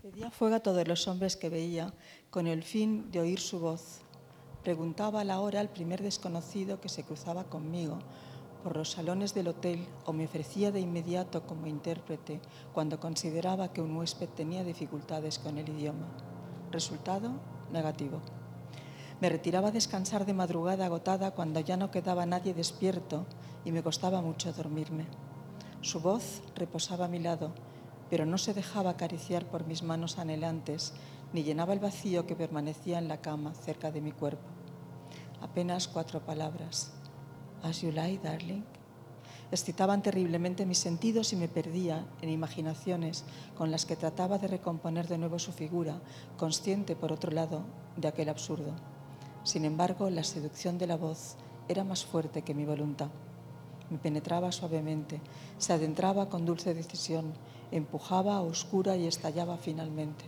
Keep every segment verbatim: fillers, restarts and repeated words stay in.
Pedía fuego a todos los hombres que veía, con el fin de oír su voz. Preguntaba a la hora al primer desconocido que se cruzaba conmigo por los salones del hotel o me ofrecía de inmediato como intérprete cuando consideraba que un huésped tenía dificultades con el idioma. Resultado, negativo. Me retiraba a descansar de madrugada agotada cuando ya no quedaba nadie despierto y me costaba mucho dormirme. Su voz reposaba a mi lado, pero no se dejaba acariciar por mis manos anhelantes ni llenaba el vacío que permanecía en la cama cerca de mi cuerpo. Apenas cuatro palabras. As you lie, darling. Excitaban terriblemente mis sentidos y me perdía en imaginaciones con las que trataba de recomponer de nuevo su figura, consciente, por otro lado, de aquel absurdo. Sin embargo, la seducción de la voz era más fuerte que mi voluntad. Me penetraba suavemente, se adentraba con dulce decisión, empujaba a oscura y estallaba finalmente.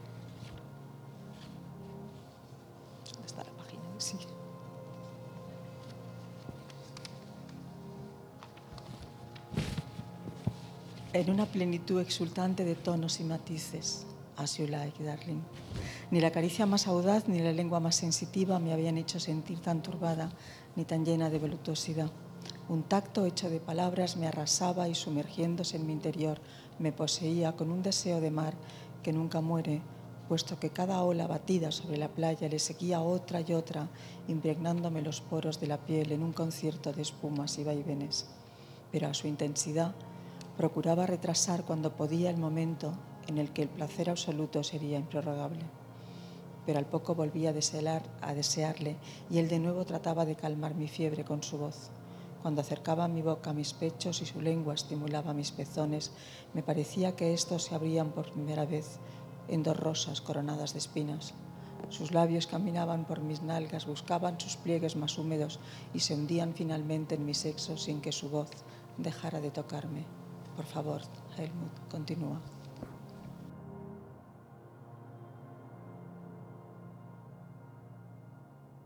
¿Dónde está la página? Sí. En una plenitud exultante de tonos y matices. As you like, darling. Ni la caricia más audaz ni la lengua más sensitiva me habían hecho sentir tan turbada ni tan llena de voluptuosidad. Un tacto hecho de palabras me arrasaba y, sumergiéndose en mi interior, me poseía con un deseo de mar que nunca muere, puesto que cada ola batida sobre la playa le seguía otra y otra, impregnándome los poros de la piel en un concierto de espumas y vaivenes. Pero a su intensidad procuraba retrasar cuando podía el momento en el que el placer absoluto sería improrrogable. Pero al poco volvía a, desear, a desearle y él de nuevo trataba de calmar mi fiebre con su voz. Cuando acercaba mi boca a mis pechos y su lengua estimulaba mis pezones, me parecía que estos se abrían por primera vez en dos rosas coronadas de espinas. Sus labios caminaban por mis nalgas, buscaban sus pliegues más húmedos y se hundían finalmente en mi sexo sin que su voz dejara de tocarme. Por favor, Helmut, continúa.